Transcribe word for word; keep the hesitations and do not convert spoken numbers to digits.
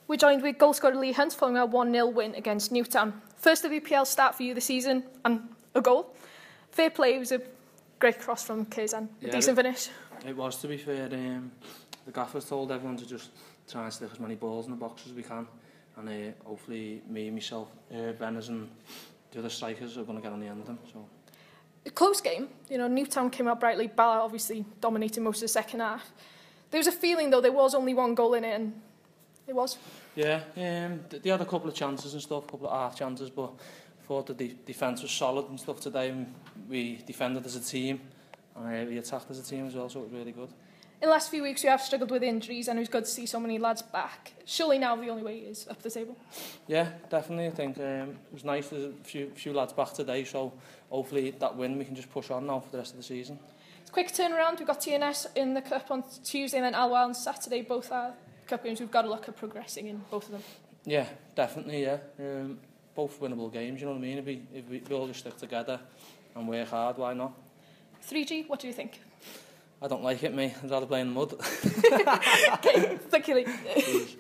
We're joined with goal scorer Lee Hunt following a one nil win against Newtown. First W P L start for you this season and a goal. Fair play, it was a great cross from Curzan. A yeah, decent it, finish. It was, to be fair. Um, the gaffer's told everyone to just try and stick as many balls in the box as we can. And uh, hopefully me, myself, uh, Benners and the other strikers are going to get on the end of them. So. A close game. You know, Newtown came out brightly. Bala obviously dominated most of the second half. There was a feeling, though, there was only one goal in it, and it was. Yeah, um, they had a couple of chances and stuff, a couple of half chances, but I thought the de defence was solid and stuff today, and we defended as a team, and uh, we attacked as a team as well, so it was really good. In the last few weeks, we have struggled with injuries, and it was good to see so many lads back. Surely now the only way is up the table. Yeah, definitely. I think um, it was nice there's a few, few lads back today, so hopefully that win we can just push on now for the rest of the season. It's a quick turnaround. We've got T N S in the Cup on Tuesday and then Alwal on Saturday. Both are Cup games. We've got to look at progressing in both of them. Yeah, definitely, yeah. Um, both winnable games, you know what I mean? If we, if we, we all just stick together and work hard, why not? three G, what do you think? I don't like it, mate. I'd rather play in the mud. Okay, thank you, Lee.